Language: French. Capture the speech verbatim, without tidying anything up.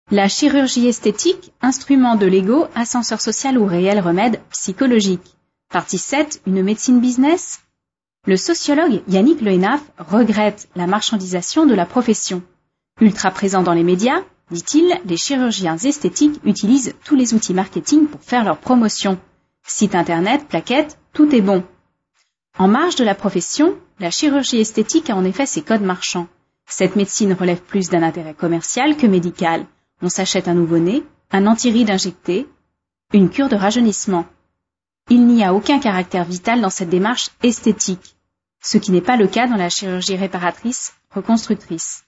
La chirurgie esthétique, instrument de l'ego, ascenseur social ou réel remède psychologique. Partie sept, une médecine business. Le sociologue Yannick Le Hénaff regrette la marchandisation de la profession. Ultra présent dans les médias, dit-il, les chirurgiens esthétiques utilisent tous les outils marketing pour faire leur promotion. Site internet, plaquettes, tout est bon. En marge de la profession, la chirurgie esthétique a en effet ses codes marchands. Cette médecine relève plus d'un intérêt commercial que médical. On s'achète un nouveau-né, un antiride injecté, une cure de rajeunissement. Il n'y a aucun caractère vital dans cette démarche esthétique, ce qui n'est pas le cas dans la chirurgie réparatrice reconstructrice.